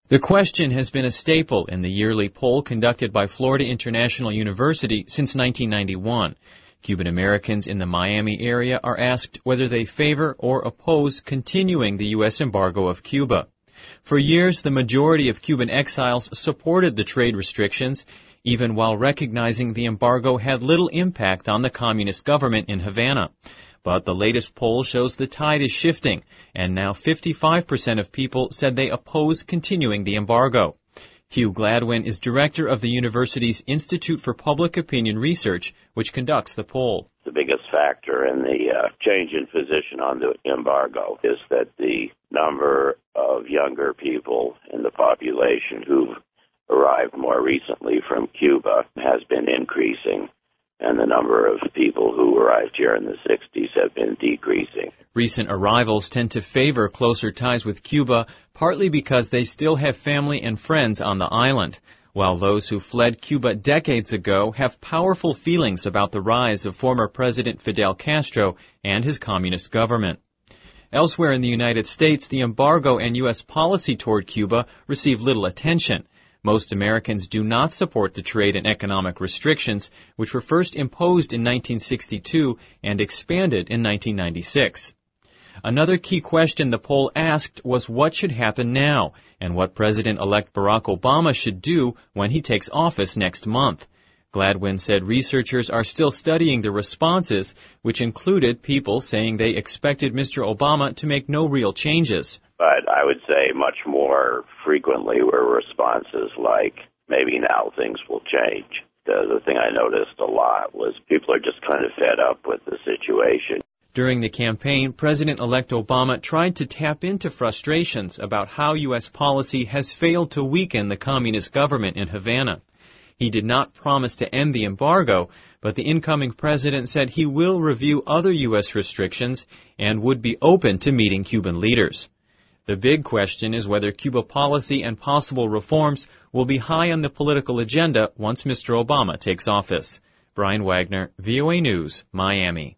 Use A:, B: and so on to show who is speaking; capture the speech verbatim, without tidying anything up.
A: The question has been a staple in the yearly poll conducted by Florida International University since nineteen ninety-one. Cuban Americans in the Miami area are asked whether they favor or oppose continuing the U S embargo of Cuba. For years, the majority of Cuban exiles supported the trade restrictions, even while recognizing the embargo had little impact on the communist government in Havana. But the latest poll shows the tide is shifting, and now fifty-five percent of people said they oppose continuing the embargo. Hugh Gladwin is director of the university's Institute for Public Opinion Research, which conducts the poll.
B: The biggest factor in the uh, change in position on the embargo is that the number of younger people in the population who've arrived more recently from Cuba has been increasing, and the number of people who arrived here in the sixties have been decreasing.
A: Recent arrivals tend to favor closer ties with Cuba, partly because they still have family and friends on the island, while those who fled Cuba decades ago have powerful feelings about the rise of former President Fidel Castro and his communist government. Elsewhere in the United States, the embargo and U S policy toward Cuba receive little attention. Most Americans do not support the trade and economic restrictions, which were first imposed in nineteen sixty-two and expanded in nineteen ninety-six. Another key question the poll asked was what should happen now, and what President-elect Barack Obama should do when he takes office next month. Gladwin said researchers are still studying the responses, which included people saying they expected Mister Obama to make no real changes.
B: But I would say much more frequently were responses like, maybe now things will change. The, the thing I noticed a lot was people are just kind of fed up with the situation.
A: During the campaign, President-elect Obama tried to tap into frustrations about how U S policy has failed to weaken the communist government in Havana. He did not promise to end the embargo, but the incoming president said he will review other U S restrictions and would be open to meeting Cuban leaders. The big question is whether Cuba policy and possible reforms will be high on the political agenda once Mister Obama takes office. Brian Wagner, V O A News, Miami.